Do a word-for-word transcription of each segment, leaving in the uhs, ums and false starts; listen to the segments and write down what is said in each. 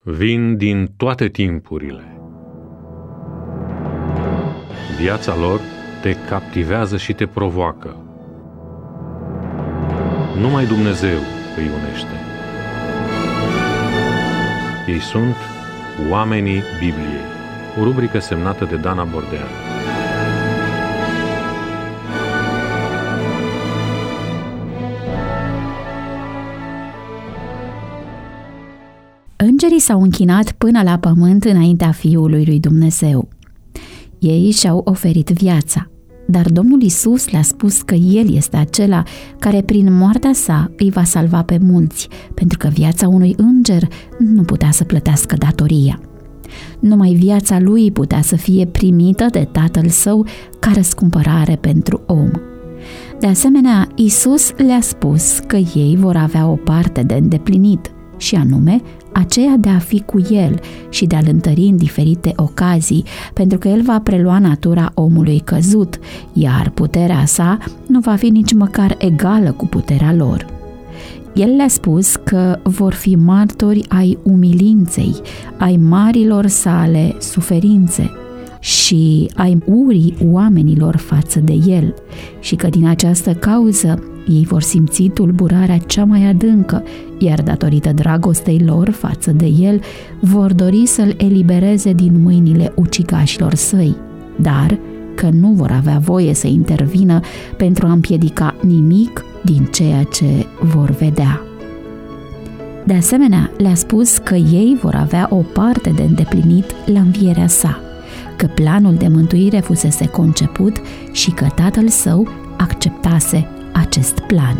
vin din toate timpurile. Viața lor te captivează și te provoacă. Numai Dumnezeu îi unește. Ei sunt Oamenii Bibliei, o rubrică semnată de Dana Bordean. Îngerii s-au închinat până la pământ înaintea Fiului lui Dumnezeu. Ei și-au oferit viața, dar Domnul Iisus le-a spus că El este acela care prin moartea sa îi va salva pe mulți, pentru că viața unui înger nu putea să plătească datoria. Numai viața lui putea să fie primită de Tatăl Său ca răscumpărare pentru om. De asemenea, Iisus le-a spus că ei vor avea o parte de îndeplinit, și anume aceea de a fi cu El și de a-L întări în diferite ocazii, pentru că El va prelua natura omului căzut, iar puterea sa nu va fi nici măcar egală cu puterea lor. El le-a spus că vor fi martori ai umilinței, ai marilor sale suferințe și ai urii oamenilor față de El, și că din această cauză ei vor simți tulburarea cea mai adâncă, iar datorită dragostei lor față de El, vor dori să-L elibereze din mâinile ucigașilor săi, dar că nu vor avea voie să intervină pentru a împiedica nimic din ceea ce vor vedea. De asemenea, le-a spus că ei vor avea o parte de îndeplinit la învierea sa, că planul de mântuire fusese conceput și că Tatăl Său acceptase acest plan.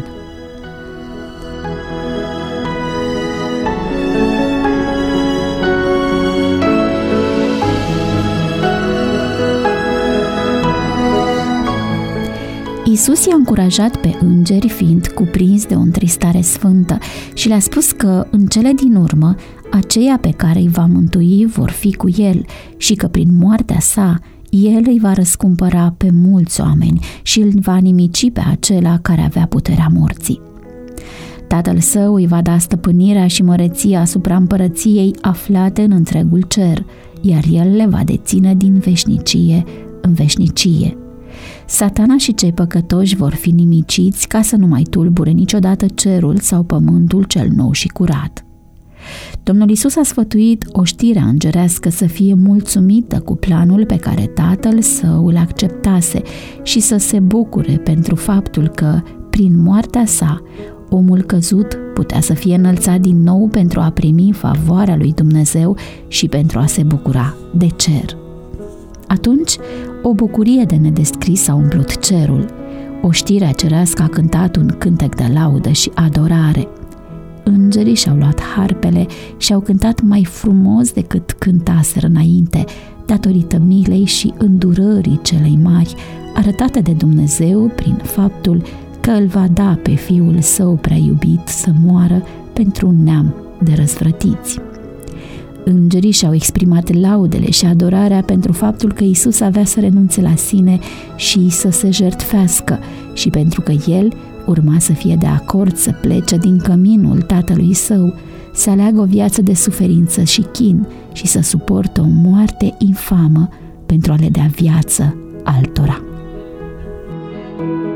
Iisus i-a încurajat pe îngeri fiind cuprins de o întristare sfântă și le-a spus că în cele din urmă aceia pe care îi va mântui vor fi cu El și că prin moartea sa El îi va răscumpăra pe mulți oameni și îl va nimici pe acela care avea puterea morții. Tatăl Său îi va da stăpânirea și măreția asupra împărăției aflate în întregul cer, iar El le va deține din veșnicie în veșnicie. Satana și cei păcătoși vor fi nimiciți ca să nu mai tulbure niciodată cerul sau pământul cel nou și curat. Domnul Iisus a sfătuit oștirea îngerească să fie mulțumită cu planul pe care Tatăl Său îl acceptase și să se bucure pentru faptul că, prin moartea sa, omul căzut putea să fie înălțat din nou pentru a primi favoarea lui Dumnezeu și pentru a se bucura de cer. Atunci, o bucurie de nedescris a umplut cerul. Oștirea cerească a cântat un cântec de laudă și adorare. Îngerii și-au luat harpele și au cântat mai frumos decât cântaseră înainte, datorită milei și îndurării celei mari, arătate de Dumnezeu prin faptul că îl va da pe Fiul Său prea iubit să moară pentru un neam de răzvrătiți. Îngerii și-au exprimat laudele și adorarea pentru faptul că Iisus avea să renunțe la sine și să se jertfească și pentru că El urma să fie de acord să plece din căminul Tatălui Său, să aleagă o viață de suferință și chin și să suporte o moarte infamă pentru a le da viață altora.